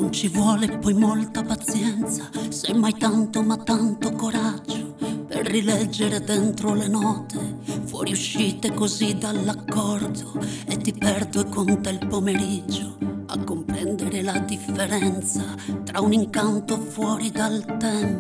Ci vuole poi molta pazienza, semmai tanto ma tanto coraggio, per rileggere dentro le note, fuoriuscite così dall'accordo, e ti perdo e conta il pomeriggio a comprendere la differenza tra un incanto fuori dal tempo